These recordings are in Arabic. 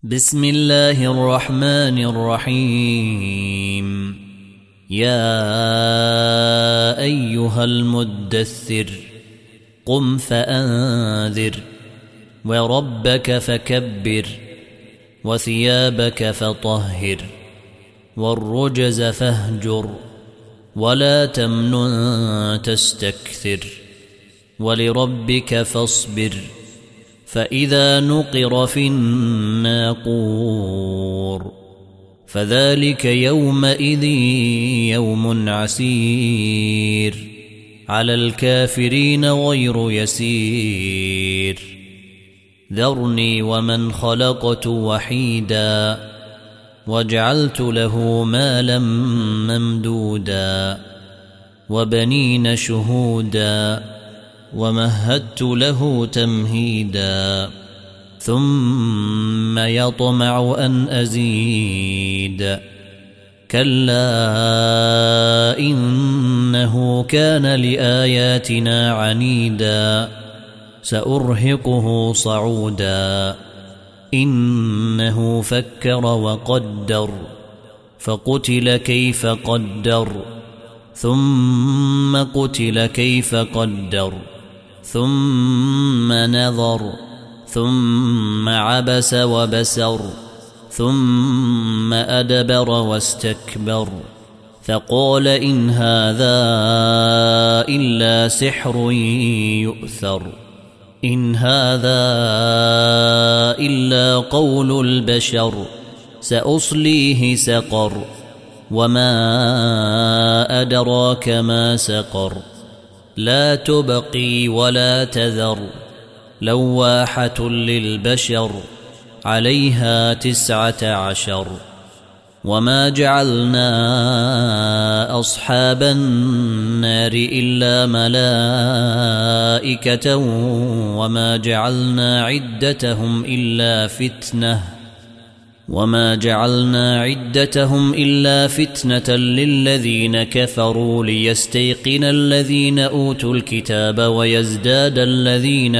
بسم الله الرحمن الرحيم. يا أيها المدثر قم فأنذر وربك فكبر وثيابك فطهر والرجز فاهجر ولا تمنن تستكثر ولربك فاصبر فإذا نقر في الناقور فذلك يومئذ يوم عسير على الكافرين غير يسير. ذرني ومن خلقت وحيدا وجعلت له مالا ممدودا وبنين شهودا ومهدت له تمهيدا ثم يطمع أن أزيد كلا إنه كان لآياتنا عنيدا سأرهقه صعودا إنه فكر وقدر فقتل كيف قدر ثم قتل كيف قدر ثم نظر ثم عبس وبسر ثم أدبر واستكبر فقال إن هذا إلا سحر يؤثر إن هذا إلا قول البشر سأصليه سقر وما أدراك ما سقر لا تبقي ولا تذر لواحة للبشر عليها 19 وما جعلنا أصحاب النار إلا ملائكة وما جعلنا عدتهم إلا فتنة للذين كفروا ليستيقن الذين أوتوا الكتاب ويزداد الذين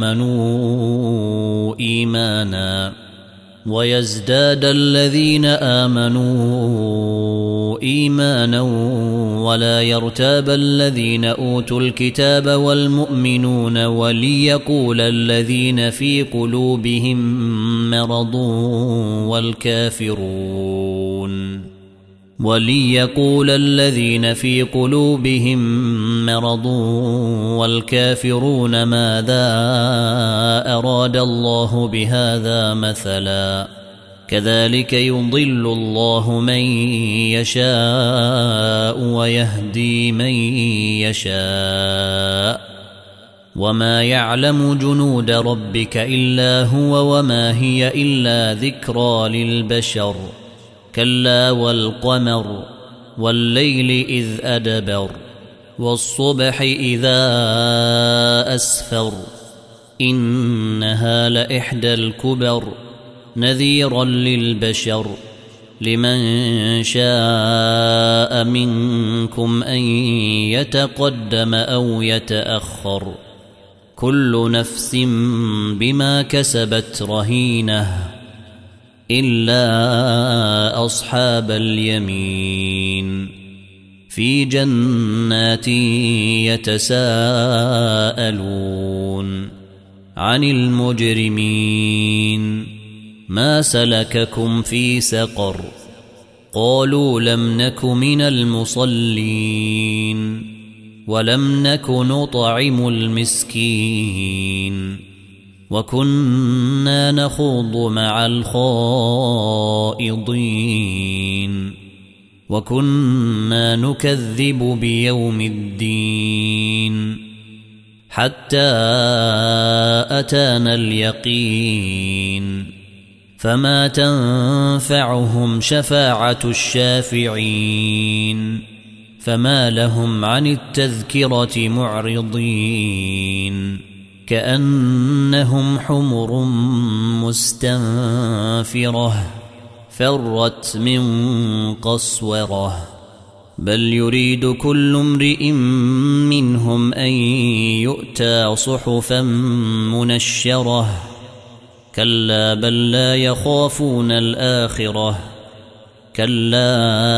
آمنوا إيمانا ولا يرتاب الذين أوتوا الكتاب والمؤمنون وليقول الذين في قلوبهم مرض والكافرون ماذا أراد الله بهذا مثلا كذلك يضل الله من يشاء ويهدي من يشاء وما يعلم جنود ربك إلا هو وما هي إلا ذكرى للبشر كلا والقمر والليل إذ أدبر والصبح إذا أسفر إنها لإحدى الكبر نذيرا للبشر لمن شاء منكم أن يتقدم أو يتأخر كل نفس بما كسبت رهينة إلا أصحاب اليمين في جنات يتساءلون عن المجرمين ما سلككم في سقر قالوا لم نك من المصلين ولم نك نطعم المسكين وكنا نخوض مع الخائضين وكنا نكذب بيوم الدين حتى أتانا اليقين فما تنفعهم شفاعة الشافعين فما لهم عن التذكرة معرضين كأنهم حمر مستنفرة فرت من قسورة بل يريد كل امرئ منهم أن يؤتى صحفا منشرة كلا بل لا يخافون الآخرة كلا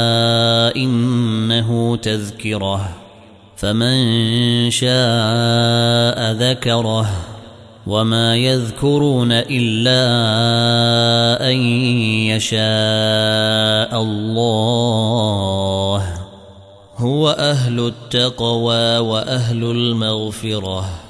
إنه تذكرة فمن شاء ذكره وما يذكرون إلا أن يشاء الله هو أهل التقوى وأهل المغفرة